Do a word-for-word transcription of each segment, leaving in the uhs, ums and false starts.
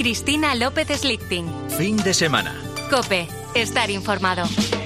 Cristina López Slichting. Fin de semana. COPE. Estar informado.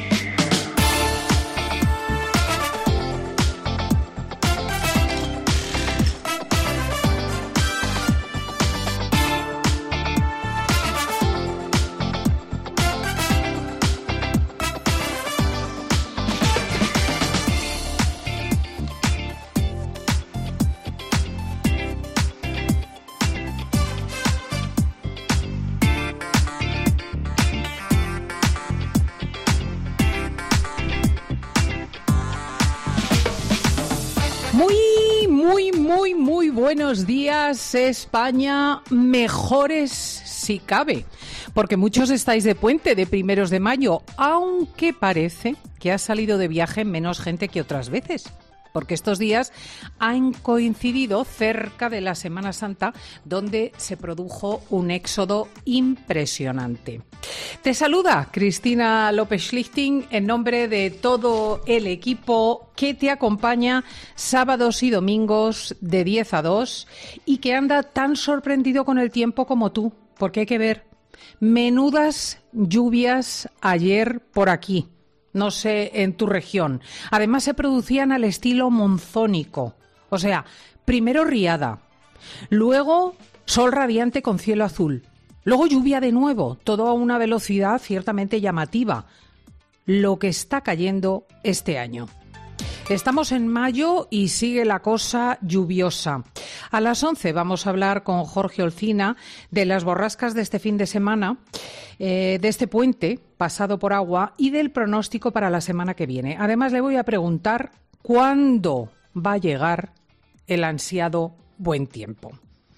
Buenos días, España, mejores si cabe, porque muchos estáis de puente de primeros de mayo, aunque parece que ha salido de viaje menos gente que otras veces, porque estos días han coincidido cerca de la Semana Santa, donde se produjo un éxodo impresionante. Te saluda Cristina López Slichting en nombre de todo el equipo que te acompaña sábados y domingos de diez a dos y que anda tan sorprendido con el tiempo como tú, porque hay que ver, menudas lluvias ayer por aquí. No sé, en tu región. Además se producían al estilo monzónico. O sea, primero riada, luego sol radiante con cielo azul, luego lluvia de nuevo, todo a una velocidad ciertamente llamativa. Lo que está cayendo este año. Estamos en mayo y sigue la cosa lluviosa. A las once vamos a hablar con Jorge Olcina de las borrascas de este fin de semana, eh, de este puente pasado por agua y del pronóstico para la semana que viene. Además, le voy a preguntar cuándo va a llegar el ansiado buen tiempo.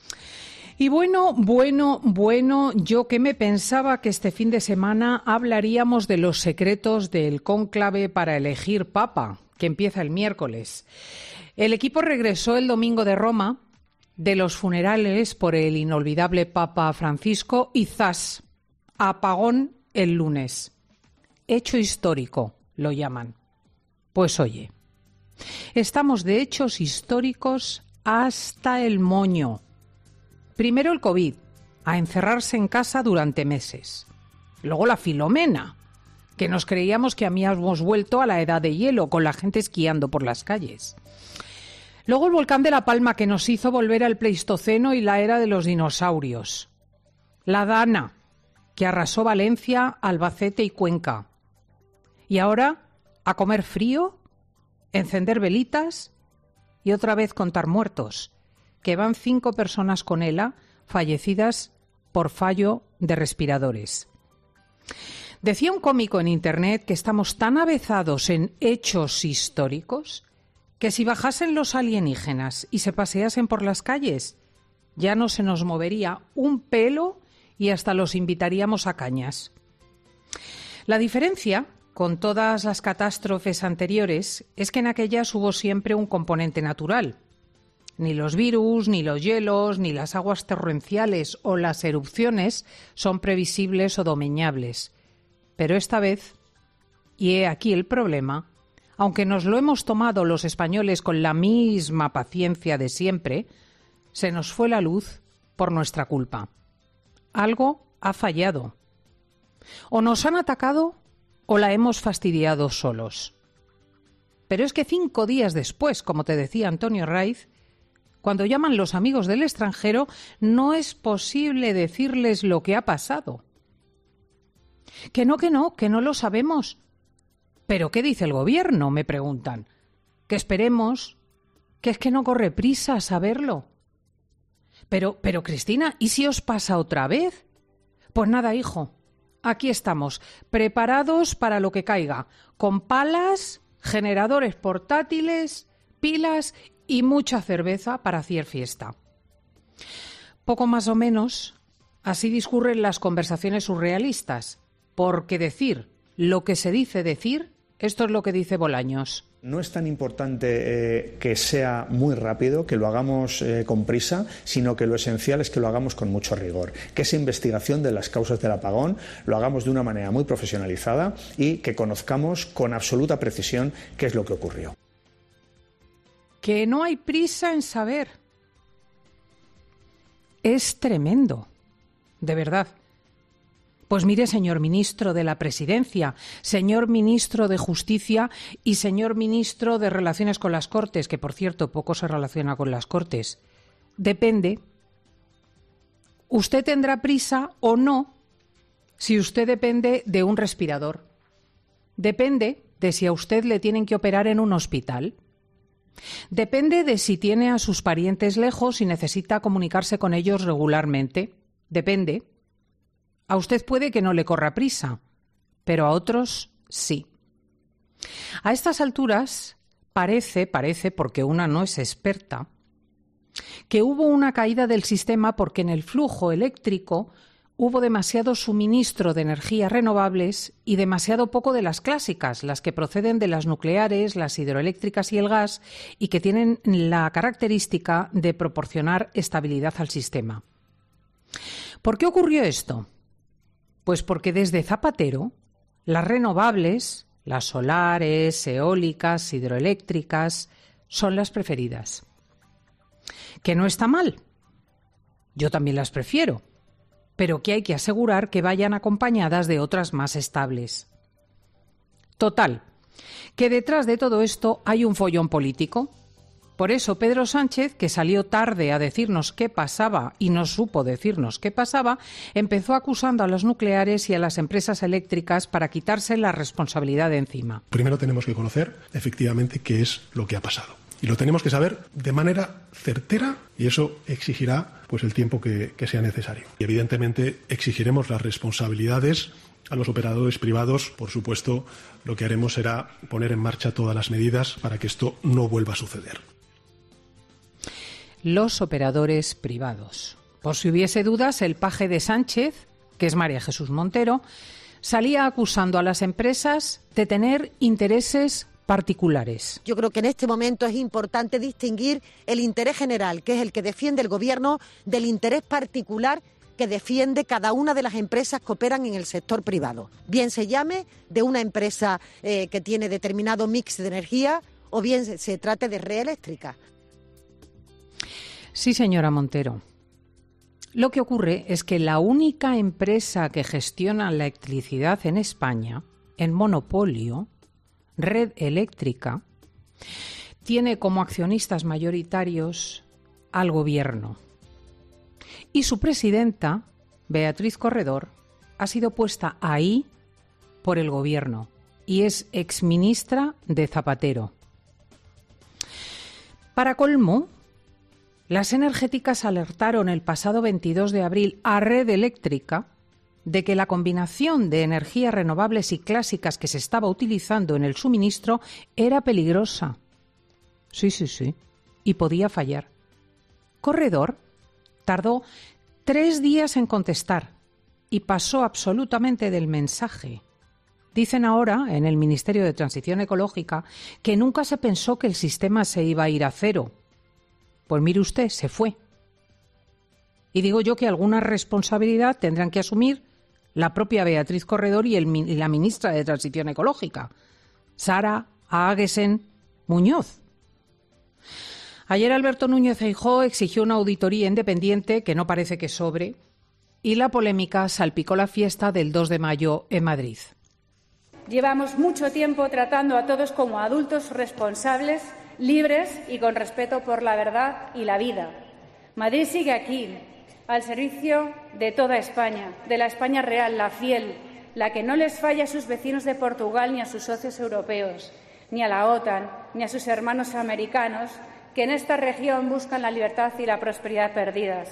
Y bueno, bueno, bueno, yo que me pensaba que este fin de semana hablaríamos de los secretos del cónclave para elegir papa, que empieza el miércoles. El equipo regresó el domingo de Roma, de los funerales por el inolvidable Papa Francisco, y zas, apagón el lunes. Hecho histórico, lo llaman. Pues oye, estamos de hechos históricos hasta el moño. Primero el COVID, a encerrarse en casa durante meses. Luego la Filomena, que nos creíamos que habíamos vuelto a la edad de hielo, con la gente esquiando por las calles. Luego el volcán de La Palma, que nos hizo volver al Pleistoceno y la era de los dinosaurios. La Dana, que arrasó Valencia, Albacete y Cuenca. Y ahora, a comer frío, encender velitas y otra vez contar muertos, que van cinco personas con ELA fallecidas por fallo de respiradores. Decía un cómico en Internet que estamos tan avezados en hechos históricos que si bajasen los alienígenas y se paseasen por las calles, ya no se nos movería un pelo y hasta los invitaríamos a cañas. La diferencia con todas las catástrofes anteriores es que en aquellas hubo siempre un componente natural. Ni los virus, ni los hielos, ni las aguas torrenciales o las erupciones son previsibles o domeñables. Pero esta vez, y he aquí el problema, aunque nos lo hemos tomado los españoles con la misma paciencia de siempre, se nos fue la luz por nuestra culpa. Algo ha fallado. O nos han atacado o la hemos fastidiado solos. Pero es que cinco días después, como te decía Antonio Raiz, cuando llaman los amigos del extranjero, no es posible decirles lo que ha pasado. Que no, que no, que no lo sabemos. ¿Pero qué dice el gobierno?, me preguntan. Que esperemos, que es que no corre prisa a saberlo. Pero, pero Cristina, ¿y si os pasa otra vez? Pues nada, hijo, aquí estamos, preparados para lo que caiga, con palas, generadores portátiles, pilas y mucha cerveza para hacer fiesta. Poco más o menos, así discurren las conversaciones surrealistas. Porque decir lo que se dice decir, esto es lo que dice Bolaños. No es tan importante eh, que sea muy rápido, que lo hagamos eh, con prisa, sino que lo esencial es que lo hagamos con mucho rigor. Que esa investigación de las causas del apagón lo hagamos de una manera muy profesionalizada y que conozcamos con absoluta precisión qué es lo que ocurrió. Que no hay prisa en saber. Es tremendo. de verdad. Pues mire, señor ministro de la Presidencia, señor ministro de Justicia y señor ministro de Relaciones con las Cortes, que por cierto poco se relaciona con las Cortes. Depende. Usted tendrá prisa o no si usted depende de un respirador. Depende de si a usted le tienen que operar en un hospital. Depende de si tiene a sus parientes lejos y necesita comunicarse con ellos regularmente. Depende. A usted puede que no le corra prisa, pero a otros sí. A estas alturas parece, parece, porque una no es experta, que hubo una caída del sistema porque en el flujo eléctrico hubo demasiado suministro de energías renovables y demasiado poco de las clásicas, las que proceden de las nucleares, las hidroeléctricas y el gas, y que tienen la característica de proporcionar estabilidad al sistema. ¿Por qué ocurrió esto? Pues porque desde Zapatero, las renovables, las solares, eólicas, hidroeléctricas, son las preferidas. Que no está mal. Yo también las prefiero, pero que hay que asegurar que vayan acompañadas de otras más estables. Total, que detrás de todo esto hay un follón político. Por eso Pedro Sánchez, que salió tarde a decirnos qué pasaba y no supo decirnos qué pasaba, empezó acusando a las nucleares y a las empresas eléctricas para quitarse la responsabilidad de encima. Primero tenemos que conocer efectivamente qué es lo que ha pasado. Y lo tenemos que saber de manera certera y eso exigirá pues, el tiempo que, que sea necesario. Y evidentemente exigiremos las responsabilidades a los operadores privados. Por supuesto, lo que haremos será poner en marcha todas las medidas para que esto no vuelva a suceder. Los operadores privados. Por si hubiese dudas, el paje de Sánchez, que es María Jesús Montero, salía acusando a las empresas de tener intereses particulares. Yo creo que en este momento es importante distinguir el interés general, que es el que defiende el Gobierno, del interés particular que defiende cada una de las empresas que operan en el sector privado. Bien se llame de una empresa eh, que tiene determinado mix de energía o bien se, se trate de red eléctrica. Sí, señora Montero. Lo que ocurre es que la única empresa que gestiona la electricidad en España, en monopolio, Red Eléctrica, tiene como accionistas mayoritarios al Gobierno. Y su presidenta, Beatriz Corredor, ha sido puesta ahí por el Gobierno y es exministra de Zapatero. Para colmo, las energéticas alertaron el pasado veintidós de abril a Red Eléctrica de que la combinación de energías renovables y clásicas que se estaba utilizando en el suministro era peligrosa. Sí, sí, sí. Y podía fallar. Corredor tardó tres días en contestar y pasó absolutamente del mensaje. Dicen ahora, en el Ministerio de Transición Ecológica, que nunca se pensó que el sistema se iba a ir a cero. Pues mire usted, se fue. Y digo yo que alguna responsabilidad tendrán que asumir la propia Beatriz Corredor y, el, y la ministra de Transición Ecológica, Sara Aguesen Muñoz. Ayer Alberto Núñez Feijóo exigió una auditoría independiente que no parece que sobre y la polémica salpicó la fiesta del dos de mayo en Madrid. Llevamos mucho tiempo tratando a todos como adultos responsables, libres y con respeto por la verdad y la vida. Madrid sigue aquí, al servicio de toda España, de la España real, la fiel, la que no les falla a sus vecinos de Portugal ni a sus socios europeos, ni a la OTAN, ni a sus hermanos americanos, que en esta región buscan la libertad y la prosperidad perdidas.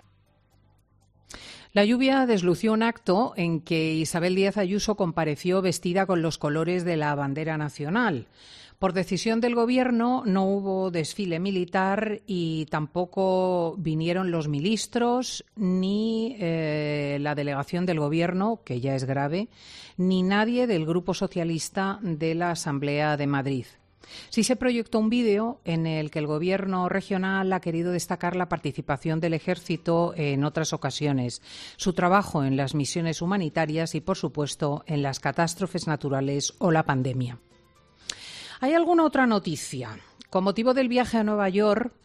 La lluvia deslució un acto en que Isabel Díaz Ayuso compareció vestida con los colores de la bandera nacional. Por decisión del Gobierno no hubo desfile militar y tampoco vinieron los ministros, ni eh, la delegación del Gobierno, que ya es grave, ni nadie del Grupo Socialista de la Asamblea de Madrid. Sí se proyectó un vídeo en el que el Gobierno regional ha querido destacar la participación del Ejército en otras ocasiones, su trabajo en las misiones humanitarias y, por supuesto, en las catástrofes naturales o la pandemia. ¿Hay alguna otra noticia? Con motivo del viaje a Nueva York,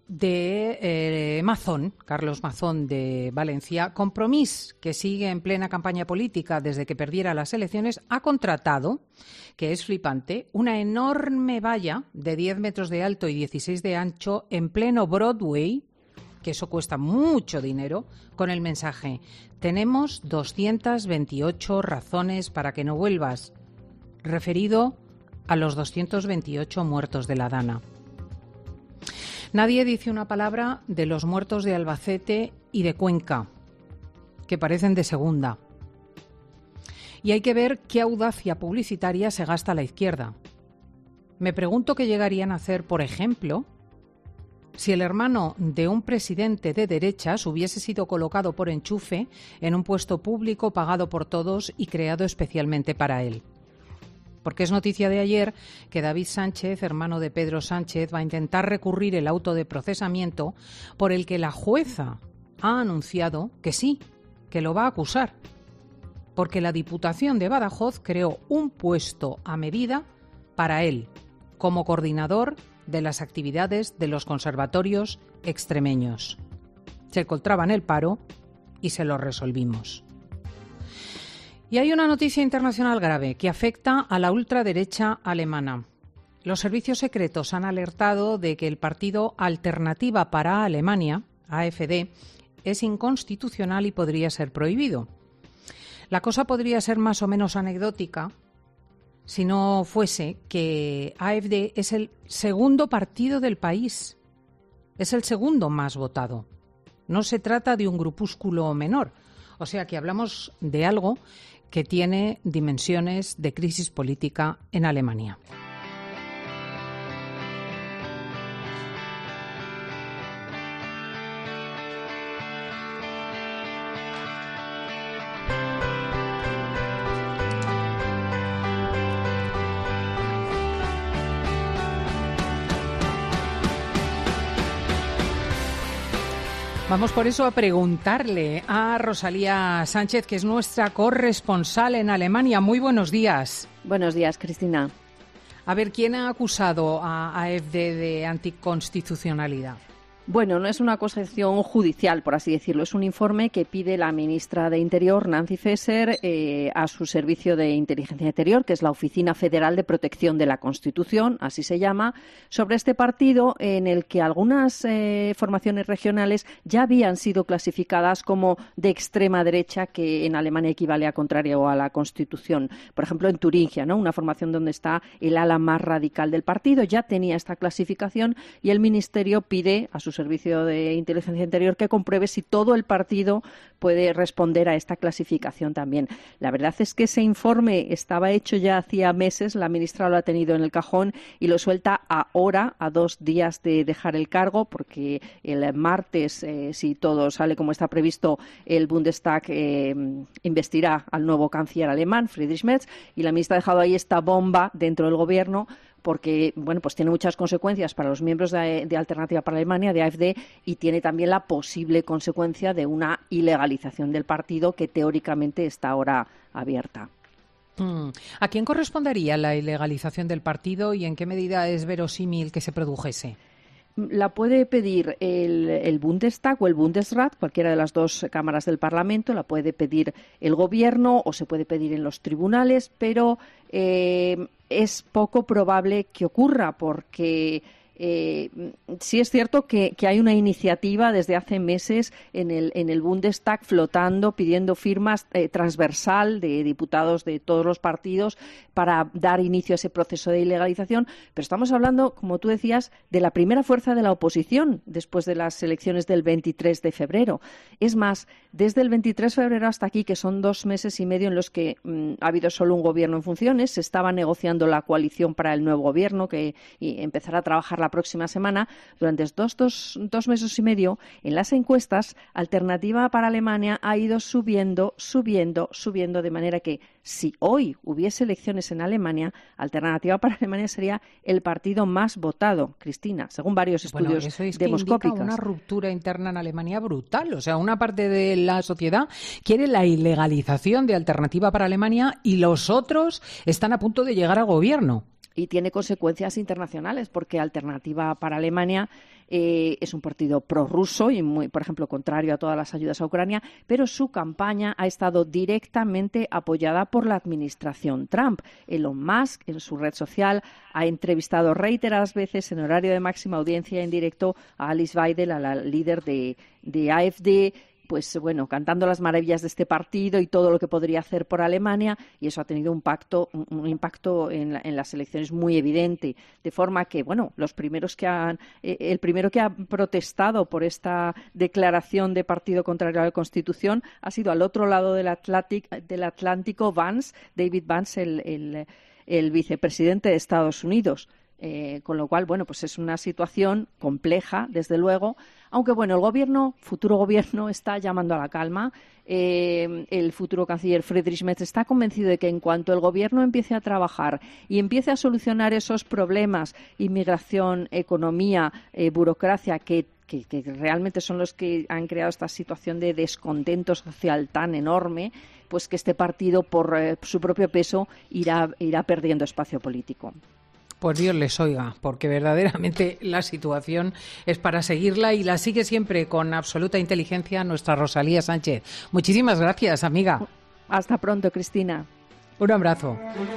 de eh, Mazón, Carlos Mazón de Valencia. Compromís, que sigue en plena campaña política desde que perdiera las elecciones, ha contratado, que es flipante, una enorme valla de diez metros de alto y dieciséis de ancho en pleno Broadway, que eso cuesta mucho dinero, con el mensaje: tenemos doscientas veintiocho razones para que no vuelvas, referido a los doscientos veintiocho muertos de la Dana. Nadie dice una palabra de los muertos de Albacete y de Cuenca, que parecen de segunda. Y hay que ver qué audacia publicitaria se gasta a la izquierda. Me pregunto qué llegarían a hacer, por ejemplo, si el hermano de un presidente de derechas hubiese sido colocado por enchufe en un puesto público pagado por todos y creado especialmente para él. Porque es noticia de ayer que David Sánchez, hermano de Pedro Sánchez, va a intentar recurrir el auto de procesamiento por el que la jueza ha anunciado que sí, que lo va a acusar. Porque la Diputación de Badajoz creó un puesto a medida para él, como coordinador de las actividades de los conservatorios extremeños. Se encontraba en el paro y se lo resolvimos. Y hay una noticia internacional grave que afecta a la ultraderecha alemana. Los servicios secretos han alertado de que el partido Alternativa para Alemania, A F D, es inconstitucional y podría ser prohibido. La cosa podría ser más o menos anecdótica si no fuese que A F D es el segundo partido del país. Es el segundo más votado. No se trata de un grupúsculo menor. O sea que hablamos de algo que tiene dimensiones de crisis política en Alemania. Vamos por eso a preguntarle a Rosalía Sánchez, que es nuestra corresponsal en Alemania. Muy buenos días. Buenos días, Cristina. A ver, ¿quién ha acusado a A F D de anticonstitucionalidad? Bueno, no es una acusación judicial, por así decirlo. Es un informe que pide la ministra de Interior, Nancy Faeser, eh, a su servicio de inteligencia interior, que es la Oficina Federal de Protección de la Constitución, así se llama, sobre este partido en el que algunas eh, formaciones regionales ya habían sido clasificadas como de extrema derecha, que en Alemania equivale a contrario a la Constitución. Por ejemplo, en Turingia, ¿no?, una formación donde está el ala más radical del partido, ya tenía esta clasificación y el Ministerio pide a su servicio de inteligencia interior que compruebe si todo el partido puede responder a esta clasificación también. La verdad es que ese informe estaba hecho ya hacía meses, la ministra lo ha tenido en el cajón y lo suelta ahora, a dos días de dejar el cargo, porque el martes, eh, si todo sale como está previsto, el Bundestag eh, investirá al nuevo canciller alemán, Friedrich Merz, y la ministra ha dejado ahí esta bomba dentro del gobierno, porque bueno, pues tiene muchas consecuencias para los miembros de, de Alternativa para Alemania, de A F D, y tiene también la posible consecuencia de una ilegalización del partido que teóricamente está ahora abierta. ¿A quién correspondería la ilegalización del partido y en qué medida es verosímil que se produjese? La puede pedir el, el Bundestag o el Bundesrat, cualquiera de las dos cámaras del Parlamento, la puede pedir el Gobierno o se puede pedir en los tribunales, pero eh, es poco probable que ocurra porque Eh, sí es cierto que, que hay una iniciativa desde hace meses en el, en el Bundestag flotando, pidiendo firmas eh, transversal de diputados de todos los partidos para dar inicio a ese proceso de ilegalización, pero estamos hablando, como tú decías, de la primera fuerza de la oposición después de las elecciones del veintitrés de febrero. Es más, desde el veintitrés de febrero hasta aquí, que son dos meses y medio en los que mmm, ha habido solo un gobierno en funciones, se estaba negociando la coalición para el nuevo gobierno que y empezará a trabajar la próxima semana. Durante dos, dos, dos meses y medio, en las encuestas, Alternativa para Alemania ha ido subiendo, subiendo, subiendo, de manera que si hoy hubiese elecciones en Alemania, Alternativa para Alemania sería el partido más votado, Cristina, según varios estudios bueno, eso es que demoscópicos. Indica una ruptura interna en Alemania brutal. O sea, una parte de la sociedad quiere la ilegalización de Alternativa para Alemania y los otros están a punto de llegar al gobierno. y tiene consecuencias internacionales, porque Alternativa para Alemania eh, es un partido prorruso y, muy, por ejemplo, contrario a todas las ayudas a Ucrania, pero su campaña ha estado directamente apoyada por la administración Trump. Elon Musk, en su red social, ha entrevistado reiteradas veces en horario de máxima audiencia en directo a Alice Weidel, a la líder de, de A F D, pues bueno, cantando las maravillas de este partido y todo lo que podría hacer por Alemania, y eso ha tenido un, pacto, un impacto en, la, en las elecciones muy evidente, de forma que, bueno, los primeros que han, eh, el primero que ha protestado por esta declaración de partido contrario a la Constitución ha sido al otro lado del, Atlantic, del Atlántico, Vance, David Vance, el, el, el vicepresidente de Estados Unidos. Eh, con lo cual, bueno, pues es una situación compleja, desde luego, aunque, bueno, el gobierno, futuro gobierno, está llamando a la calma. Eh, el futuro canciller Friedrich Merz está convencido de que en cuanto el gobierno empiece a trabajar y empiece a solucionar esos problemas, inmigración, economía, eh, burocracia, que Que, que realmente son los que han creado esta situación de descontento social tan enorme, pues que este partido, por eh, su propio peso, irá, irá perdiendo espacio político. Pues Dios les oiga, porque verdaderamente la situación es para seguirla y la sigue siempre con absoluta inteligencia nuestra Rosalía Sánchez. Muchísimas gracias, amiga. Hasta pronto, Cristina. Un abrazo.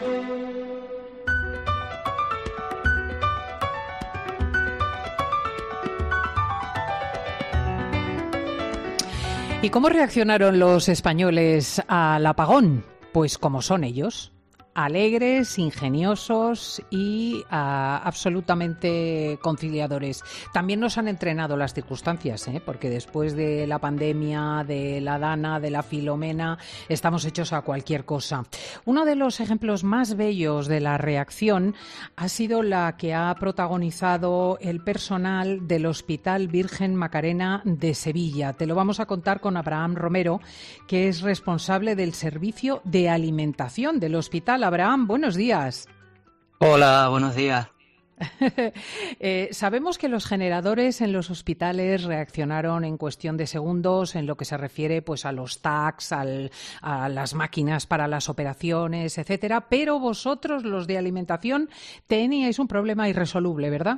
¿Y cómo reaccionaron los españoles al apagón? Pues como son ellos. Alegres, ingeniosos y uh, absolutamente conciliadores. También nos han entrenado las circunstancias, ¿eh? Porque después de la pandemia, de la Dana, de la Filomena, estamos hechos a cualquier cosa. Uno de los ejemplos más bellos de la reacción ha sido la que ha protagonizado el personal del Hospital Virgen Macarena de Sevilla. Te lo vamos a contar con Abraham Romero, que es responsable del servicio de alimentación del hospital. Abraham, buenos días. Hola, buenos días. eh, sabemos que los generadores en los hospitales reaccionaron en cuestión de segundos en lo que se refiere pues a los tags, al, a las máquinas para las operaciones, etcétera, pero vosotros, los de alimentación, teníais un problema irresoluble, ¿verdad?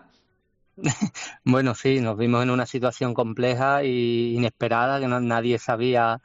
Bueno, sí, nos vimos en una situación compleja e inesperada que no, nadie sabía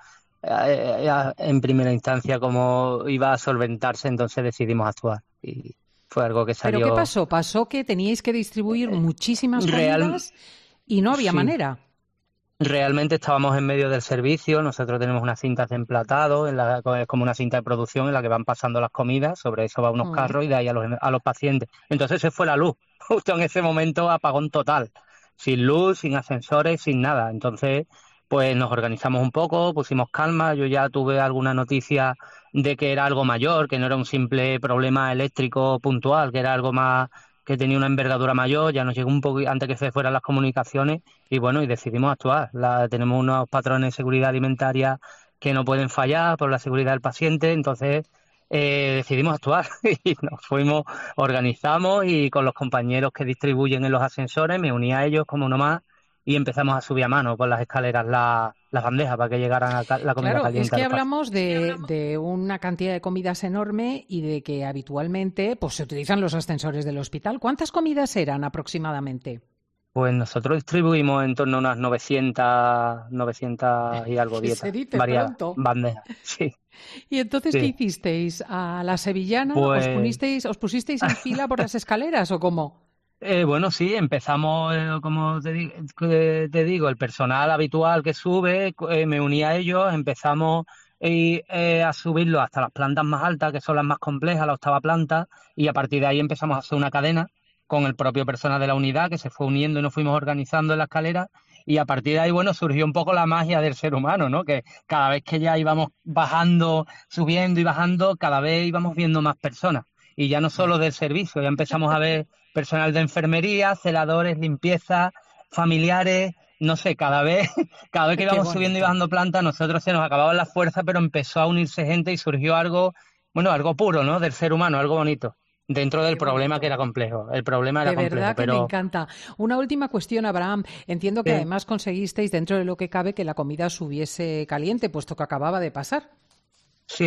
en primera instancia cómo iba a solventarse, entonces decidimos actuar y fue algo que salió. ¿Pero qué pasó? ¿Pasó que teníais que distribuir muchísimas Real... comidas y no había sí. manera? Realmente estábamos en medio del servicio, nosotros tenemos unas cintas de emplatado, en la, es como una cinta de producción en la que van pasando las comidas, sobre eso va unos mm. carros y de ahí a los, a los pacientes. Entonces se fue la luz, justo en ese momento apagón total, sin luz, sin ascensores, sin nada. Entonces pues nos organizamos un poco, pusimos calma, yo ya tuve alguna noticia de que era algo mayor, que no era un simple problema eléctrico puntual, que era algo más, que tenía una envergadura mayor, ya nos llegó un poco antes que se fueran las comunicaciones y bueno, y decidimos actuar. La, tenemos unos patrones de seguridad alimentaria que no pueden fallar por la seguridad del paciente, entonces eh, decidimos actuar y nos fuimos, organizamos y con los compañeros que distribuyen en los ascensores, me uní a ellos como uno más, y empezamos a subir a mano por las escaleras las la bandejas para que llegaran a la comida claro, caliente. Es que hablamos de, de una cantidad de comidas enorme y de que habitualmente pues se utilizan los ascensores del hospital. ¿Cuántas comidas eran aproximadamente? Pues nosotros distribuimos en torno a unas novecientas, novecientas y algo dietas. Se dice varias pronto. Bandejas, sí. ¿Y entonces sí. qué hicisteis? ¿A la sevillana? Pues... ¿Os, punisteis, ¿Os pusisteis en fila por las escaleras o cómo? Eh, bueno, sí, empezamos, eh, como te, di- te digo, el personal habitual que sube, eh, me uní a ellos, empezamos eh, eh, a subirlo hasta las plantas más altas, que son las más complejas, la octava planta, y a partir de ahí empezamos a hacer una cadena con el propio personal de la unidad que se fue uniendo y nos fuimos organizando en la escalera, y a partir de ahí, bueno, surgió un poco la magia del ser humano, ¿no? Que cada vez que ya íbamos bajando, subiendo y bajando, cada vez íbamos viendo más personas. Y ya no solo del servicio, ya empezamos a ver personal de enfermería, celadores, limpieza, familiares, no sé, cada vez cada vez que íbamos subiendo y bajando planta, nosotros se nos acababan las fuerzas, pero empezó a unirse gente y surgió algo, bueno, algo puro, ¿no? Del ser humano, algo bonito, dentro del problema que era complejo. El problema era complejo, de verdad que pero... me encanta. Una última cuestión, Abraham. Entiendo que Sí. además conseguisteis, dentro de lo que cabe, que la comida subiese caliente, puesto que acababa de pasar. Sí,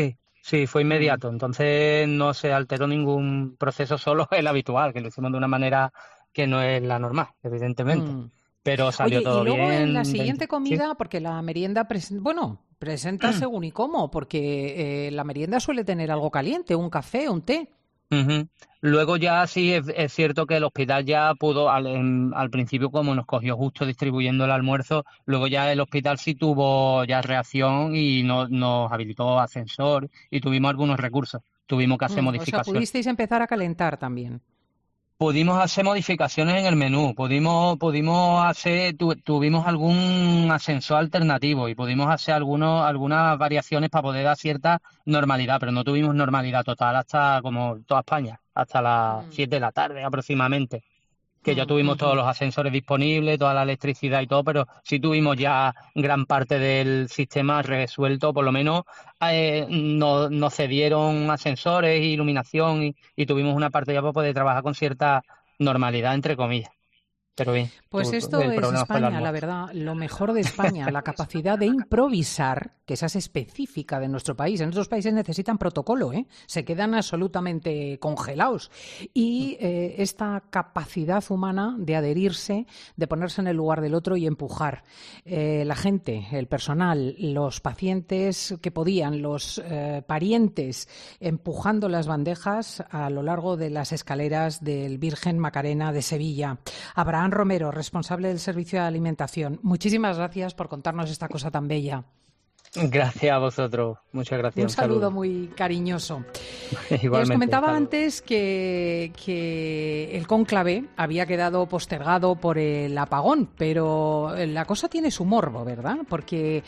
Sí, fue inmediato, entonces no se alteró ningún proceso, solo el habitual, que lo hicimos de una manera que no es la normal, evidentemente. Mm. Pero salió Oye, todo y luego bien. en la siguiente veinte comida, ¿sí? porque la merienda, pres bueno, presenta según y cómo, porque eh, la merienda suele tener algo caliente, un café, un té. Uh-huh. Luego ya sí es, es cierto que el hospital ya pudo, al, en, al principio como nos cogió justo distribuyendo el almuerzo, luego ya el hospital sí tuvo ya reacción y no, nos habilitó ascensor y tuvimos algunos recursos, tuvimos que hacer Mm, o sea, modificaciones. pudisteis empezar a calentar también. Pudimos hacer modificaciones en el menú, pudimos, pudimos hacer, tu, tuvimos algún ascensor alternativo y pudimos hacer algunos, algunas variaciones para poder dar cierta normalidad, pero no tuvimos normalidad total hasta como toda España, hasta las siete de la tarde aproximadamente, que ya tuvimos todos los ascensores disponibles, toda la electricidad y todo, pero sí tuvimos ya gran parte del sistema resuelto, por lo menos eh, nos no cedieron ascensores, iluminación y, y tuvimos una parte ya para poder trabajar con cierta normalidad, entre comillas. Pero bien. Pues tu, esto es España, la verdad, lo mejor de España, la capacidad de improvisar, que esa es específica de nuestro país. En otros países necesitan protocolo, ¿eh? Se quedan absolutamente congelados. Y eh, esta capacidad humana de adherirse, de ponerse en el lugar del otro y empujar. Eh, la gente, el personal, los pacientes que podían, los eh, parientes, empujando las bandejas a lo largo de las escaleras del Virgen Macarena de Sevilla. Abraham Romero, responsable del servicio de alimentación. Muchísimas gracias por contarnos esta cosa tan bella. Gracias a vosotros. Muchas gracias. Un saludo, un saludo. muy cariñoso. Igualmente. Y os comentaba antes que, que el cónclave había quedado postergado por el apagón, pero la cosa tiene su morbo, ¿verdad? Porque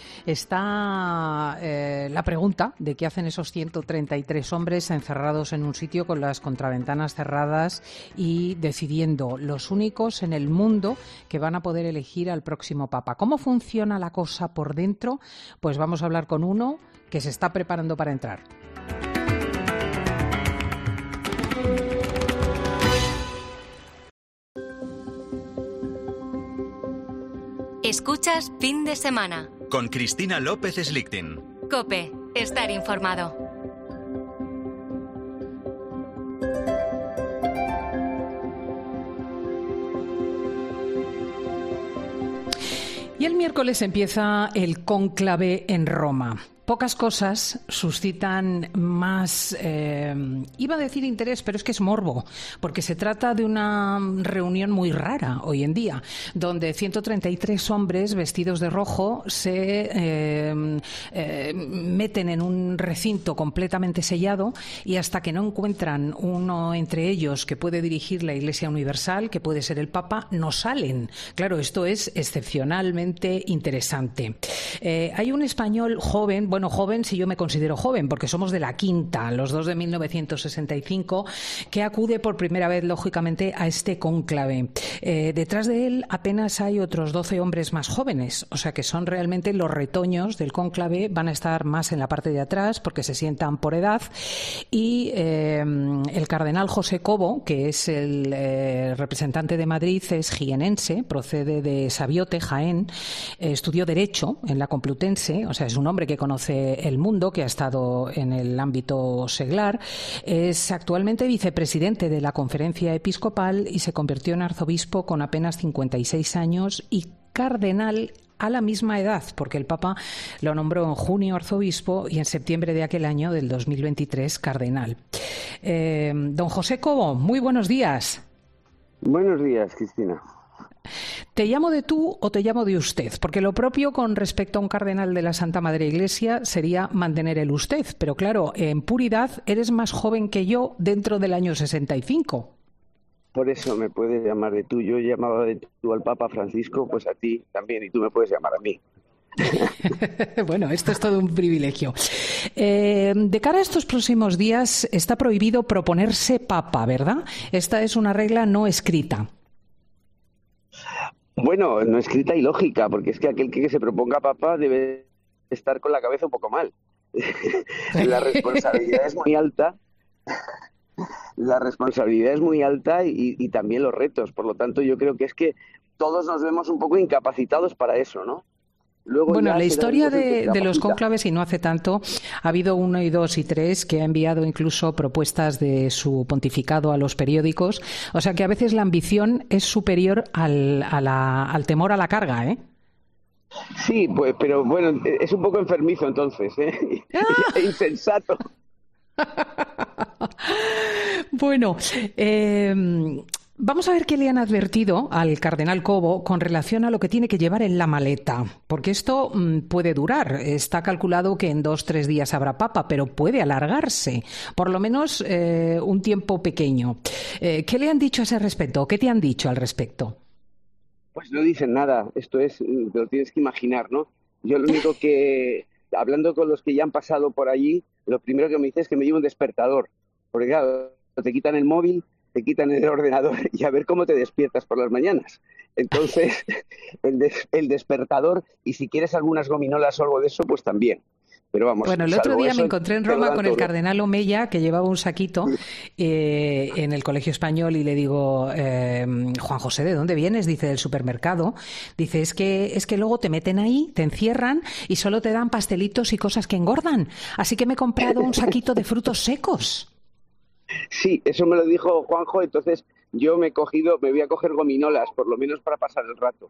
está eh, la pregunta de qué hacen esos ciento treinta y tres hombres encerrados en un sitio con las contraventanas cerradas y decidiendo, los únicos en el mundo que van a poder elegir al próximo papa. ¿Cómo funciona la cosa por dentro? Pues vamos a hablar con uno que se está preparando para entrar. Escuchas Fin de Semana con Cristina López Slichting. COPE, estar informado. Y el miércoles empieza el cónclave en Roma. Pocas cosas suscitan más, eh, iba a decir interés, pero es que es morbo, porque se trata de una reunión muy rara hoy en día, donde ciento treinta y tres hombres vestidos de rojo se eh, eh, meten en un recinto completamente sellado y hasta que no encuentran uno entre ellos que puede dirigir la Iglesia Universal, que puede ser el Papa, no salen. Claro, esto es excepcionalmente interesante. Eh, hay un español joven, bueno, joven si yo me considero joven, porque somos de la quinta, los dos de mil novecientos sesenta y cinco, que acude por primera vez, lógicamente, a este cónclave. Eh, detrás de él apenas hay otros doce hombres más jóvenes, o sea que son realmente los retoños del cónclave, van a estar más en la parte de atrás porque se sientan por edad, y eh, el cardenal José Cobo, que es el eh, representante de Madrid, es jienense, procede de Sabiote, Jaén, eh, estudió Derecho en la Complutense, o sea, es un hombre que conoce el mundo, que ha estado en el ámbito seglar, es actualmente vicepresidente de la Conferencia Episcopal y se convirtió en arzobispo con apenas cincuenta y seis años y cardenal a la misma edad, porque el Papa lo nombró en junio arzobispo y en septiembre de aquel año, del dos mil veintitrés, cardenal. Eh, don José Cobo, muy buenos días. Buenos días, Cristina. ¿Te llamo de tú o te llamo de usted? Porque lo propio con respecto a un cardenal de la Santa Madre Iglesia sería mantener el usted, pero claro, en puridad eres más joven que yo dentro del año sesenta y cinco. Por eso me puedes llamar de tú. Yo llamaba de tú al Papa Francisco, pues a ti también, y tú me puedes llamar a mí. Bueno, esto es todo un privilegio. Eh, de cara a estos próximos días está prohibido proponerse papa, ¿verdad? Esta es una regla no escrita. Bueno, no escrita y lógica, porque es que aquel que se proponga papa debe estar con la cabeza un poco mal. La responsabilidad es muy alta. La responsabilidad es muy alta y, y también los retos. Por lo tanto, yo creo que es que todos nos vemos un poco incapacitados para eso, ¿no? Luego bueno, ya la historia de, de los poquita. cónclaves, y no hace tanto, ha habido uno y dos y tres que ha enviado incluso propuestas de su pontificado a los periódicos. O sea que a veces la ambición es superior al, a la, al temor a la carga, ¿eh? Sí, pues, pero bueno, es un poco enfermizo entonces, ¿eh? ¡Ah! Insensato. Bueno, eh, vamos a ver qué le han advertido al cardenal Cobo con relación a lo que tiene que llevar en la maleta, porque esto mmm, puede durar. Está calculado que en dos, tres días habrá papa, pero puede alargarse, por lo menos eh, un tiempo pequeño. Eh, ¿Qué le han dicho a ese respecto? ¿Qué te han dicho al respecto? Pues no dicen nada, esto es, te lo tienes que imaginar, ¿no? Yo lo único que, hablando con los que ya han pasado por allí, lo primero que me dice es que me lleve un despertador, porque claro, te quitan el móvil, te quitan el ordenador y a ver cómo te despiertas por las mañanas. Entonces, el, des, el despertador, y si quieres algunas gominolas o algo de eso, pues también. Pero vamos, bueno, el otro día eso, me encontré en Roma con todo. el cardenal Omeya, que llevaba un saquito eh, en el Colegio Español, y le digo, eh, Juan José, ¿de dónde vienes? Dice, del supermercado. Dice, es que, es que luego te meten ahí, te encierran y solo te dan pastelitos y cosas que engordan. Así que me he comprado un saquito de frutos secos. Sí, eso me lo dijo Juanjo, entonces yo me he cogido, me voy a coger gominolas, por lo menos para pasar el rato.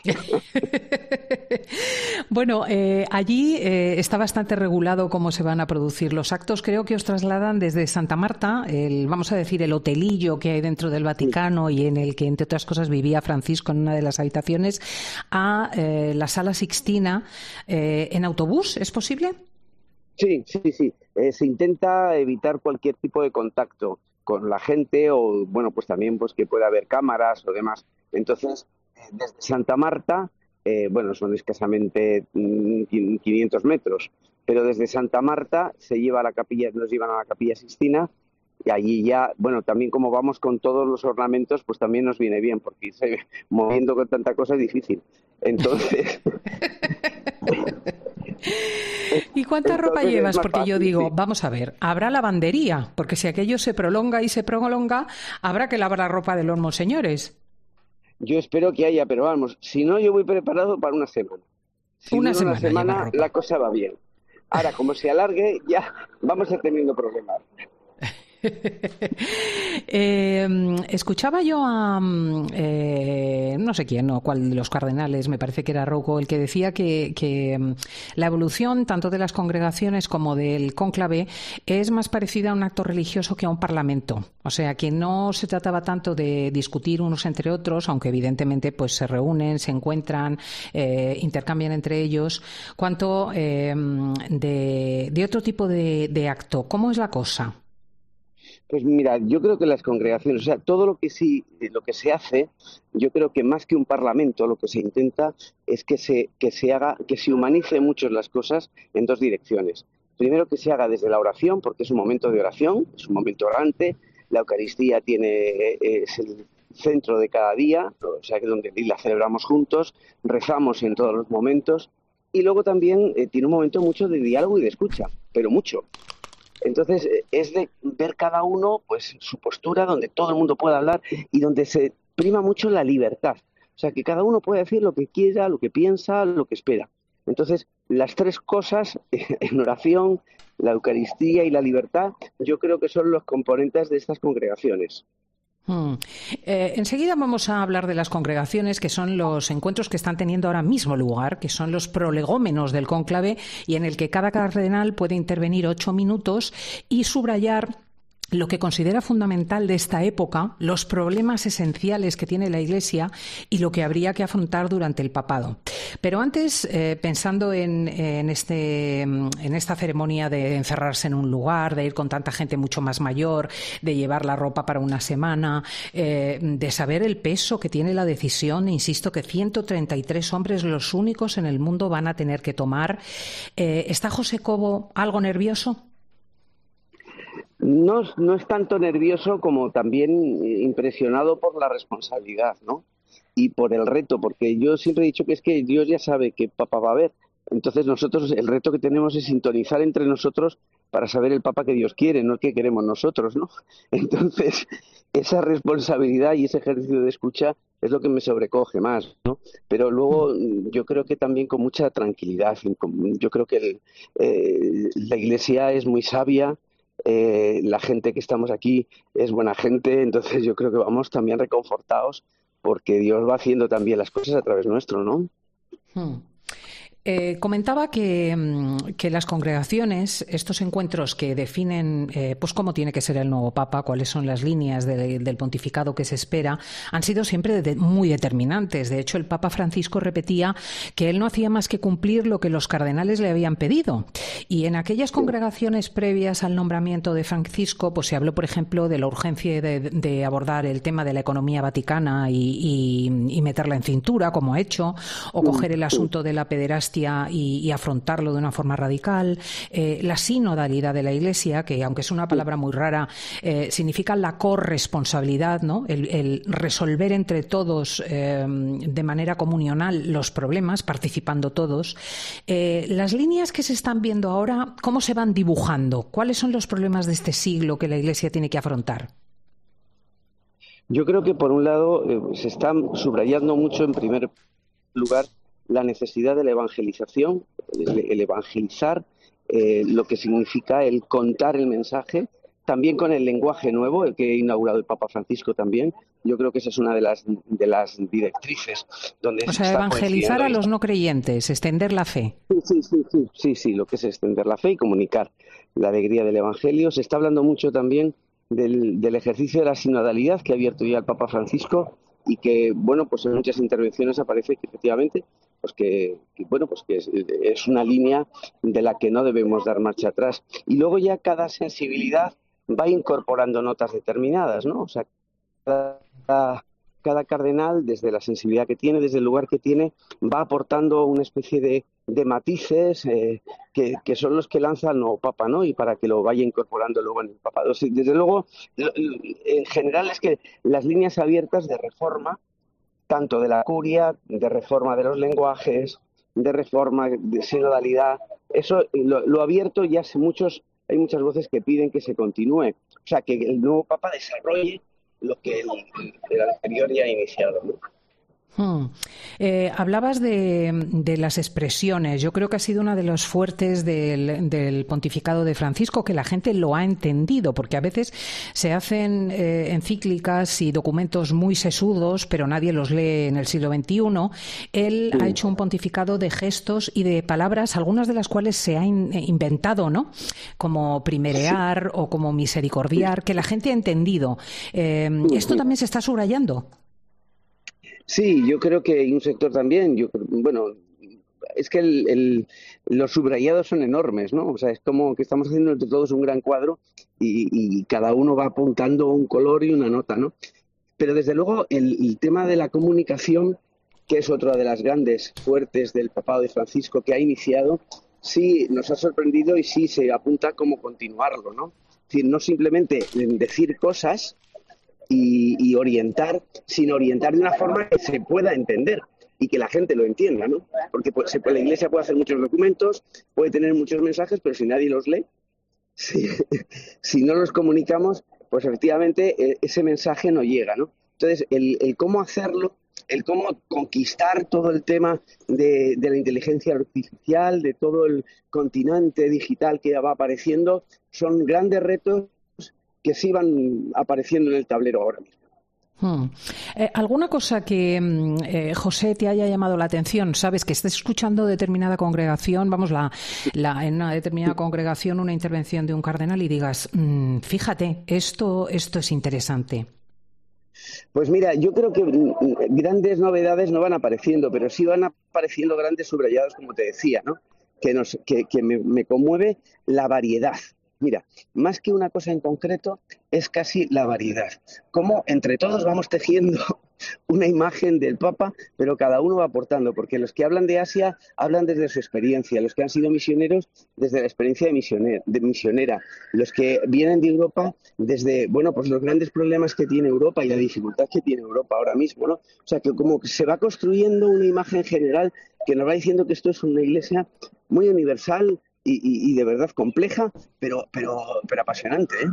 Bueno, eh, allí eh, está bastante regulado cómo se van a producir los actos. Creo que os trasladan desde Santa Marta, el, vamos a decir, el hotelillo que hay dentro del Vaticano y en el que, entre otras cosas, vivía Francisco en una de las habitaciones, a eh, la Sala Sixtina eh, en autobús. ¿Es posible? Sí, sí, sí. Eh, se intenta evitar cualquier tipo de contacto con la gente o, bueno, pues también pues que pueda haber cámaras o demás. Entonces, desde Santa Marta, eh, bueno, son escasamente quinientos metros, pero desde Santa Marta se lleva a la capilla, nos llevan a la Capilla Sixtina y allí ya, bueno, también como vamos con todos los ornamentos, pues también nos viene bien, porque irse moviendo con tanta cosa es difícil. Entonces... ¿Y cuánta Entonces ropa llevas? Porque fácil, yo digo, sí. Vamos a ver, habrá lavandería, porque si aquello se prolonga y se prolonga, habrá que lavar la ropa de los monseñores. Yo espero que haya, pero vamos, si no, yo voy preparado para una semana. Si una dura semana, una semana ropa. La cosa va bien. Ahora, como se alargue, ya vamos a ir teniendo problemas. eh, escuchaba yo a eh, no sé quién o cuál de los cardenales, me parece que era Rocco, el que decía que, que la evolución tanto de las congregaciones como del cónclave es más parecida a un acto religioso que a un parlamento. O sea, que no se trataba tanto de discutir unos entre otros, aunque evidentemente pues se reúnen, se encuentran, eh, intercambian entre ellos, cuanto eh, de, de otro tipo de, de acto. ¿Cómo es la cosa? Pues mira, yo creo que las congregaciones, o sea, todo lo que sí, lo que se hace, yo creo que más que un parlamento, lo que se intenta es que se, que se haga, que se humanice mucho las cosas en dos direcciones. Primero, que se haga desde la oración, porque es un momento de oración, es un momento orante, la Eucaristía tiene, es el centro de cada día, o sea, que donde la celebramos juntos, rezamos en todos los momentos, y luego también eh, tiene un momento mucho de diálogo y de escucha, pero mucho. Entonces, es de ver cada uno pues su postura, donde todo el mundo pueda hablar y donde se prima mucho la libertad. O sea, que cada uno puede decir lo que quiera, lo que piensa, lo que espera. Entonces, las tres cosas, en oración, la Eucaristía y la libertad, yo creo que son los componentes de estas congregaciones. Hmm. Eh, enseguida vamos a hablar de las congregaciones, que son los encuentros que están teniendo ahora mismo lugar, que son los prolegómenos del cónclave, y en el que cada cardenal puede intervenir ocho minutos y subrayar lo que considera fundamental de esta época, los problemas esenciales que tiene la Iglesia y lo que habría que afrontar durante el papado. Pero antes, eh, pensando en, en, este, en esta ceremonia de encerrarse en un lugar, de ir con tanta gente mucho más mayor, de llevar la ropa para una semana, eh, de saber el peso que tiene la decisión, insisto que ciento treinta y tres hombres los únicos en el mundo van a tener que tomar. Eh, ¿Está José Cobo algo nervioso? No, no es tanto nervioso como también impresionado por la responsabilidad, ¿no? Y por el reto, porque yo siempre he dicho que es que Dios ya sabe que papá va a ver. Entonces nosotros, el reto que tenemos es sintonizar entre nosotros para saber el Papa que Dios quiere, no el que queremos nosotros, ¿no? Entonces, esa responsabilidad y ese ejercicio de escucha es lo que me sobrecoge más, ¿no? Pero luego yo creo que también con mucha tranquilidad. Yo creo que el, eh, la Iglesia es muy sabia, eh, la gente que estamos aquí es buena gente, entonces yo creo que vamos también reconfortados porque Dios va haciendo también las cosas a través nuestro, ¿no? Hmm. Eh, comentaba que, que las congregaciones, estos encuentros que definen eh, pues cómo tiene que ser el nuevo Papa, cuáles son las líneas de, del pontificado que se espera, han sido siempre de, muy determinantes. De hecho, el Papa Francisco repetía que él no hacía más que cumplir lo que los cardenales le habían pedido. Y en aquellas congregaciones previas al nombramiento de Francisco, pues se habló, por ejemplo, de la urgencia de, de abordar el tema de la economía vaticana y, y, y meterla en cintura, como ha hecho, o coger el asunto de la pederastia Y, y afrontarlo de una forma radical, eh, la sinodalidad de la Iglesia, que aunque es una palabra muy rara, eh, significa la corresponsabilidad, ¿no? El, el resolver entre todos eh, de manera comunional los problemas, participando todos. Eh, las líneas que se están viendo ahora, ¿cómo se van dibujando? ¿Cuáles son los problemas de este siglo que la Iglesia tiene que afrontar? Yo creo que, por un lado, eh, se está subrayando mucho, en primer lugar, la necesidad de la evangelización, el, el evangelizar, eh, lo que significa el contar el mensaje, también con el lenguaje nuevo, el que ha inaugurado el Papa Francisco también. Yo creo que esa es una de las de las directrices. Donde o se sea, está evangelizar a los no creyentes, extender la fe. Sí, sí, sí, sí, sí, sí, lo que es extender la fe y comunicar la alegría del Evangelio. Se está hablando mucho también del, del ejercicio de la sinodalidad que ha abierto ya el Papa Francisco y que, bueno, pues en muchas intervenciones aparece que efectivamente pues que, que bueno pues que es, es una línea de la que no debemos dar marcha atrás. Y luego ya cada sensibilidad va incorporando notas determinadas, ¿no? O sea, cada, cada cardenal, desde la sensibilidad que tiene, desde el lugar que tiene, va aportando una especie de, de matices eh, que, que son los que lanza el nuevo Papa, ¿no? Y para que lo vaya incorporando luego en el papado. Desde luego, en general es que las líneas abiertas de reforma, tanto de la curia, de reforma de los lenguajes, de reforma de sinodalidad, eso lo, lo abierto ya hace muchos, hay muchas voces que piden que se continúe, o sea, que el nuevo Papa desarrolle lo que el, el anterior ya ha iniciado, ¿no? Hmm. Eh, hablabas de, de las expresiones. Yo creo que ha sido una de los fuertes del, del pontificado de Francisco, que la gente lo ha entendido, porque a veces se hacen eh, encíclicas y documentos muy sesudos, pero nadie los lee en el siglo veintiuno. Él sí. ha hecho un pontificado de gestos y de palabras, algunas de las cuales se ha in, inventado, ¿no? Como primerear sí. o como misericordiar, que la gente ha entendido. Eh, ¿Esto también se está subrayando? Sí, yo creo que hay un sector también, yo bueno, es que el, el, los subrayados son enormes, ¿no? O sea, es como que estamos haciendo entre todos un gran cuadro y, y cada uno va apuntando un color y una nota, ¿no? Pero desde luego el, el tema de la comunicación, que es otra de las grandes fuertes del papado de Francisco que ha iniciado, sí nos ha sorprendido y sí se apunta como continuarlo, ¿no? Es decir, no simplemente decir cosas Y, y orientar, sino orientar de una forma que se pueda entender y que la gente lo entienda, ¿no? Porque pues, se, la Iglesia puede hacer muchos documentos, puede tener muchos mensajes, pero si nadie los lee, si, si no los comunicamos, pues efectivamente ese mensaje no llega, ¿no? Entonces, el, el cómo hacerlo, el cómo conquistar todo el tema de, de la inteligencia artificial, de todo el continente digital que va apareciendo, son grandes retos que sí van apareciendo en el tablero ahora mismo. Hmm. Eh, ¿Alguna cosa que, eh, José, te haya llamado la atención? ¿Sabes? Que estés escuchando determinada congregación, vamos, la, la, en una determinada congregación, una intervención de un cardenal y digas, mmm, fíjate, esto, esto es interesante. Pues mira, yo creo que grandes novedades no van apareciendo, pero sí van apareciendo grandes subrayados, como te decía, ¿no? Que, nos, que, que me, me conmueve la variedad. Mira, más que una cosa en concreto, es casi la variedad. Cómo entre todos vamos tejiendo una imagen del Papa, pero cada uno va aportando, porque los que hablan de Asia hablan desde su experiencia, los que han sido misioneros desde la experiencia de, misioner, de misionera, los que vienen de Europa desde, bueno, pues los grandes problemas que tiene Europa y la dificultad que tiene Europa ahora mismo, ¿no? O sea, que como que se va construyendo una imagen general que nos va diciendo que esto es una iglesia muy universal, y, y, y de verdad compleja, pero, pero, pero apasionante, ¿eh?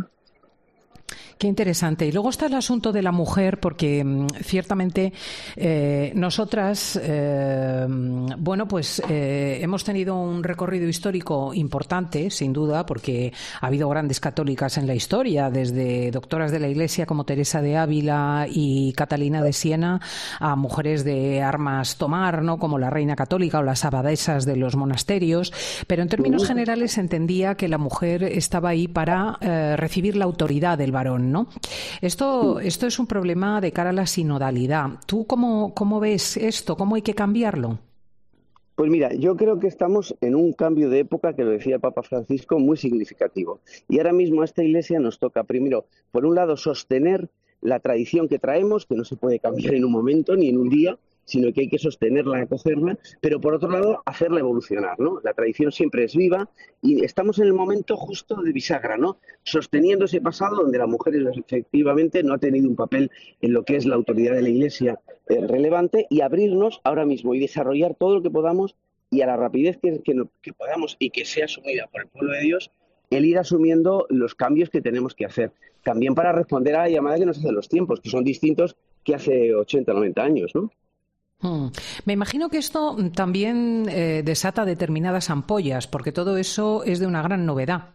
Qué interesante. Y luego está el asunto de la mujer, porque mm, ciertamente eh, nosotras, eh, bueno, pues eh, hemos tenido un recorrido histórico importante, sin duda, porque ha habido grandes católicas en la historia, desde doctoras de la Iglesia como Teresa de Ávila y Catalina de Siena, a mujeres de armas tomar, ¿no?, como la Reina Católica o las abadesas de los monasterios. Pero en términos generales se entendía que la mujer estaba ahí para eh, recibir la autoridad del varón, ¿no? Esto, esto es un problema de cara a la sinodalidad. ¿Tú cómo, cómo ves esto? ¿Cómo hay que cambiarlo? Pues mira, yo creo que estamos en un cambio de época, que lo decía el Papa Francisco, muy significativo. Y ahora mismo a esta Iglesia nos toca, primero, por un lado, sostener la tradición que traemos, que no se puede cambiar en un momento ni en un día, sino que hay que sostenerla, acogerla, pero por otro lado, hacerla evolucionar, ¿no? La tradición siempre es viva y estamos en el momento justo de bisagra, ¿no? Sosteniendo ese pasado donde la mujer efectivamente no ha tenido un papel en lo que es la autoridad de la Iglesia eh, relevante, y abrirnos ahora mismo y desarrollar todo lo que podamos, y a la rapidez que, que, que podamos y que sea asumida por el pueblo de Dios, el ir asumiendo los cambios que tenemos que hacer. También para responder a la llamada que nos hacen los tiempos, que son distintos que hace ochenta, noventa años, ¿no? Hmm. Me imagino que esto también eh, desata determinadas ampollas, porque todo eso es de una gran novedad.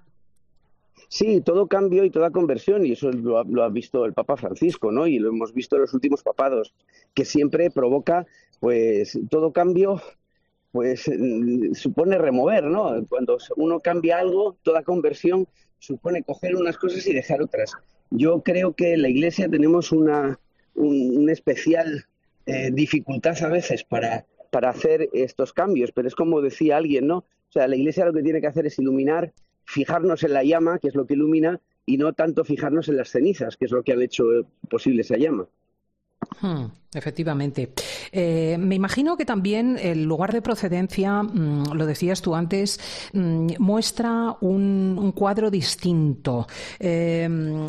Sí, todo cambio y toda conversión, y eso lo ha, lo ha visto el Papa Francisco, ¿no? Y lo hemos visto en los últimos papados, que siempre provoca, pues, todo cambio, pues, supone remover, ¿no? Cuando uno cambia algo, toda conversión supone coger unas cosas y dejar otras. Yo creo que en la Iglesia tenemos una, un, un especial Eh, dificultad a veces para, para hacer estos cambios, pero es como decía alguien, ¿no? O sea, la Iglesia lo que tiene que hacer es iluminar, fijarnos en la llama, que es lo que ilumina, y no tanto fijarnos en las cenizas, que es lo que han hecho posible esa llama. Hmm, efectivamente. Eh, me imagino que también el lugar de procedencia, mmm, lo decías tú antes, mmm, muestra un, un cuadro distinto. Eh,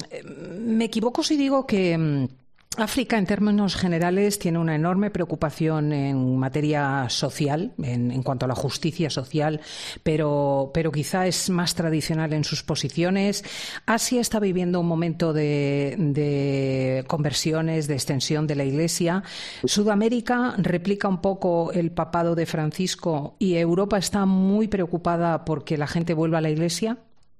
¿Me equivoco si digo que mmm, África, en términos generales, tiene una enorme preocupación en materia social, en, en cuanto a la justicia social, pero, pero quizá es más tradicional en sus posiciones? Asia está viviendo un momento de, de conversiones, de extensión de la Iglesia. Sudamérica replica un poco el papado de Francisco, y Europa está muy preocupada porque la gente vuelva a la Iglesia.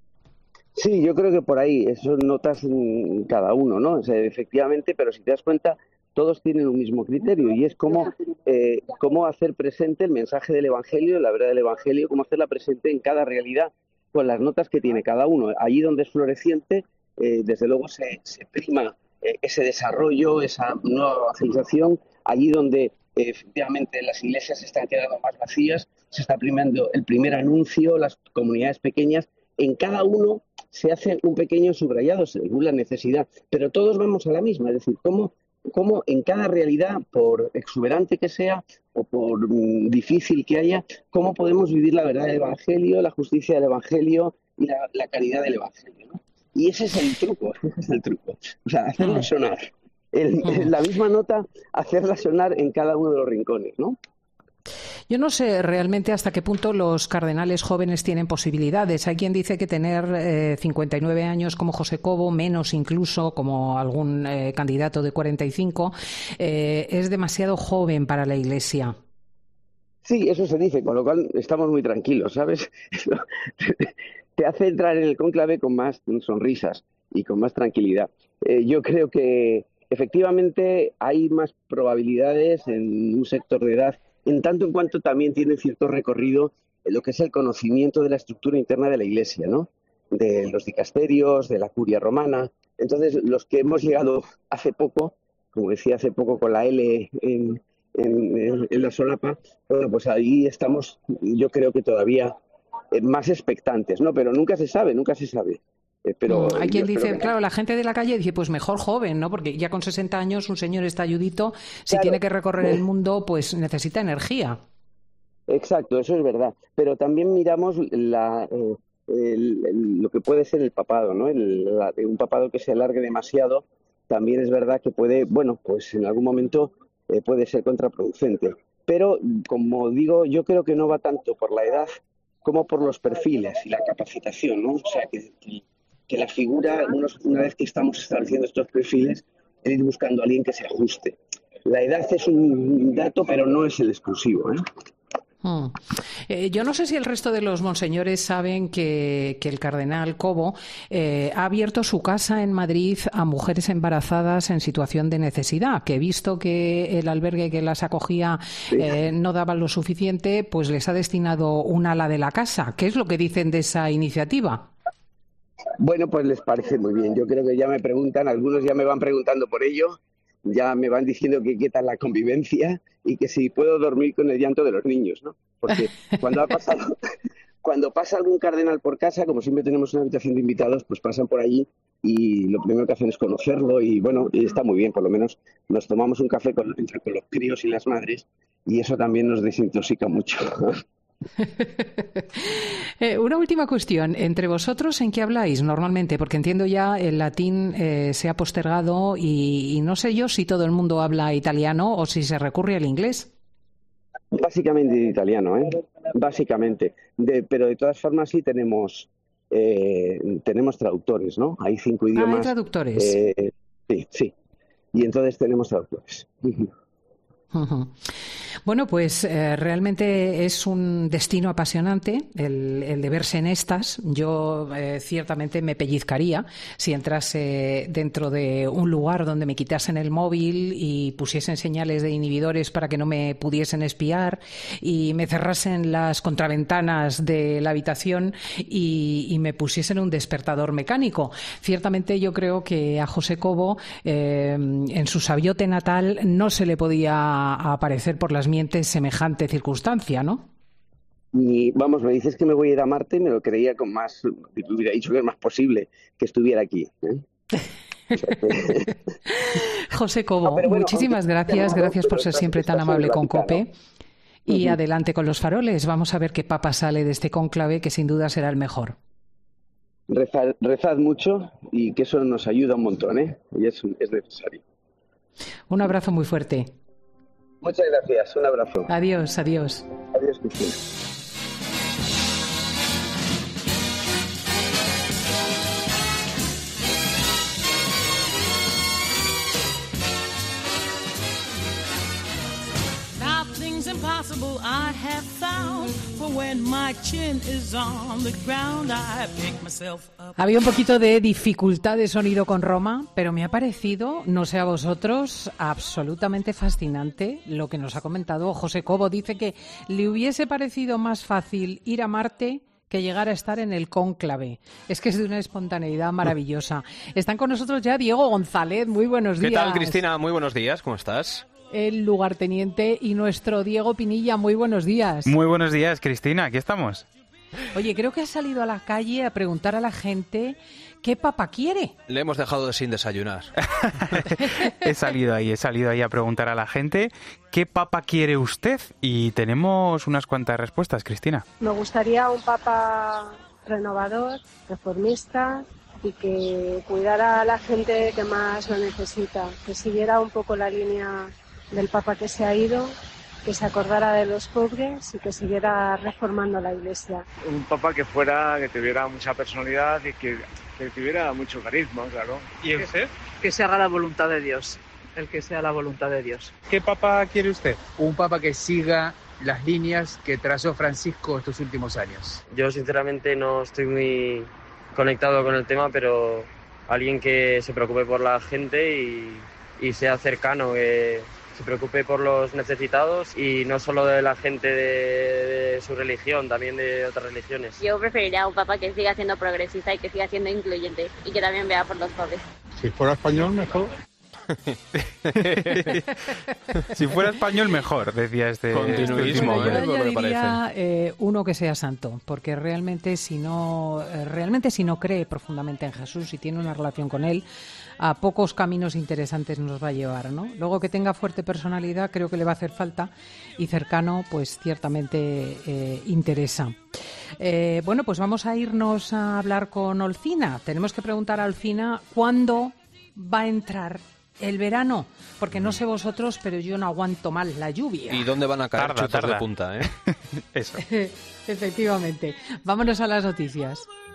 Sí, yo creo que por ahí, eso notas en cada uno, ¿no? O sea, efectivamente, pero si te das cuenta, todos tienen un mismo criterio, y es cómo, eh, cómo hacer presente el mensaje del Evangelio, la verdad del Evangelio, cómo hacerla presente en cada realidad, con las notas que tiene cada uno. Allí donde es floreciente, eh, desde luego se, se prima eh, ese desarrollo, esa nueva evangelización. Allí donde eh, efectivamente las iglesias se están quedando más vacías, se está primando el primer anuncio, las comunidades pequeñas. En cada uno se hace un pequeño subrayado según la necesidad, pero todos vamos a la misma, es decir, cómo, cómo en cada realidad, por exuberante que sea o por mm, difícil que haya, cómo podemos vivir la verdad del Evangelio, la justicia del Evangelio y la, la caridad del Evangelio, ¿no? Y ese es el truco, ese es el truco, o sea, hacerlo sonar, el, el, la misma nota, hacerla sonar en cada uno de los rincones, ¿no? Yo no sé realmente hasta qué punto los cardenales jóvenes tienen posibilidades. Hay quien dice que tener eh, cincuenta y nueve años como José Cobo, menos incluso como algún eh, candidato de cuarenta y cinco, eh, es demasiado joven para la Iglesia. Sí, eso se dice, con lo cual estamos muy tranquilos, ¿sabes? Te hace entrar en el cónclave con más sonrisas y con más tranquilidad. Eh, yo creo que efectivamente hay más probabilidades en un sector de edad, en tanto en cuanto también tiene cierto recorrido en lo que es el conocimiento de la estructura interna de la Iglesia, ¿no? De los dicasterios, de la curia romana. Entonces, los que hemos llegado hace poco, como decía hace poco con la L en, en, en la solapa, bueno, pues ahí estamos, yo creo que todavía más expectantes, ¿no? Pero nunca se sabe, nunca se sabe. Pero hay quien dice, que... claro, la gente de la calle dice, pues mejor joven, ¿no? Porque ya con sesenta años un señor está ayudito, si claro, tiene que recorrer el mundo, pues necesita energía. Exacto, eso es verdad. Pero también miramos la, eh, el, el, lo que puede ser el papado, ¿no? El, la, un papado que se alargue demasiado, también es verdad que puede, bueno, pues en algún momento eh, puede ser contraproducente. Pero, como digo, yo creo que no va tanto por la edad, como por los perfiles y la capacitación, ¿no? O sea, que, que, que la figura, unos, una vez que estamos estableciendo estos perfiles, el ir buscando a alguien que se ajuste. La edad es un dato, pero no es el exclusivo, ¿eh? Hmm. Eh, yo no sé si el resto de los monseñores saben que, que el cardenal Cobo eh, ha abierto su casa en Madrid a mujeres embarazadas en situación de necesidad, que he visto que el albergue que las acogía eh, no daba lo suficiente, pues les ha destinado un ala de la casa. ¿Qué es lo que dicen de esa iniciativa? Bueno, pues les parece muy bien. Yo creo que ya me preguntan, algunos ya me van preguntando por ello, ya me van diciendo que qué tal la convivencia y que si puedo dormir con el llanto de los niños, ¿no? Porque cuando ha pasado, cuando pasa algún cardenal por casa, como siempre tenemos una habitación de invitados, pues pasan por allí y lo primero que hacen es conocerlo y bueno, y está muy bien, por lo menos nos tomamos un café con, entre con los críos y las madres y eso también nos desintoxica mucho. eh, una última cuestión. ¿Entre vosotros en qué habláis normalmente? Porque entiendo ya el latín eh, se ha postergado y, y no sé yo si todo el mundo habla italiano o si se recurre al inglés. Básicamente italiano, ¿eh? Básicamente. De, pero de todas formas sí tenemos eh, tenemos traductores, ¿no? Hay cinco idiomas. Ah, hay traductores. Eh, sí, sí. Y entonces tenemos traductores. Uh-huh. Bueno, pues eh, realmente es un destino apasionante el, el de verse en estas. Yo eh, ciertamente me pellizcaría si entrase dentro de un lugar donde me quitasen el móvil y pusiesen señales de inhibidores para que no me pudiesen espiar y me cerrasen las contraventanas de la habitación y, y me pusiesen un despertador mecánico. Ciertamente yo creo que a José Cobo eh, en su sabiote natal no se le podía a aparecer por las mientes semejante circunstancia, ¿no? Y vamos, me dices que me voy a ir a Marte, me lo creía con más, hubiera dicho que es más posible que estuviera aquí, ¿eh? O sea que... José Cobo, ah, bueno, muchísimas gracias, gracias por ser siempre tan amable con COPE y uh-huh. Adelante con los faroles. Vamos a ver qué papa sale de este cónclave que sin duda será el mejor. Rezad, rezad mucho y que eso nos ayuda un montón, ¿eh? Y es, es necesario. Un abrazo muy fuerte. Muchas gracias, un abrazo. Adiós, adiós. Adiós, Cristina. Nothing's impossible I have found, for when my chin is on the ground I pick myself up. Había un poquito de dificultad de sonido con Roma, pero me ha parecido, no sé a vosotros, absolutamente fascinante lo que nos ha comentado José Cobo. Dice que le hubiese parecido más fácil ir a Marte que llegar a estar en el cónclave. Es que es de una espontaneidad maravillosa. Están con nosotros ya Diego González. Muy buenos días. ¿Qué tal, Cristina? Muy buenos días. ¿Cómo estás? El lugarteniente y nuestro Diego Pinilla. Muy buenos días. Muy buenos días, Cristina. Aquí estamos. Oye, creo que has salido a la calle a preguntar a la gente qué papa quiere. Le hemos dejado sin desayunar. he salido ahí, he salido ahí a preguntar a la gente qué papa quiere usted y tenemos unas cuantas respuestas, Cristina. Me gustaría un papa renovador, reformista y que cuidara a la gente que más lo necesita, que siguiera un poco la línea del papa que se ha ido, que se acordara de los pobres y que siguiera reformando la Iglesia. Un papa que fuera, que tuviera mucha personalidad y que, que tuviera mucho carisma, claro. ¿Y usted? Que se haga la voluntad de Dios, el que sea la voluntad de Dios. ¿Qué papa quiere usted? Un papa que siga las líneas que trazó Francisco estos últimos años. Yo sinceramente no estoy muy conectado con el tema, pero alguien que se preocupe por la gente y, y sea cercano, que se preocupe por los necesitados y no solo de la gente de, de su religión, también de otras religiones. Yo preferiría un papa que siga siendo progresista y que siga siendo incluyente y que también vea por los pobres. Si fuera español, mejor. Si fuera español, mejor, decía este continuismo. Bueno, ¿eh? yo ya diría eh, uno que sea santo, porque realmente si no, eh, realmente si no cree profundamente en Jesús y tiene una relación con él, a pocos caminos interesantes nos va a llevar, ¿no? Luego que tenga fuerte personalidad, creo que le va a hacer falta y cercano, pues ciertamente eh, interesa. Eh, bueno, pues vamos a irnos a hablar con Olcina. Tenemos que preguntar a Olcina cuándo va a entrar el verano, porque no sé vosotros, pero yo no aguanto mal la lluvia. ¿Y dónde van a caer Tarda, chutos tarda. de punta, eh? Eso. Efectivamente. Vámonos a las noticias.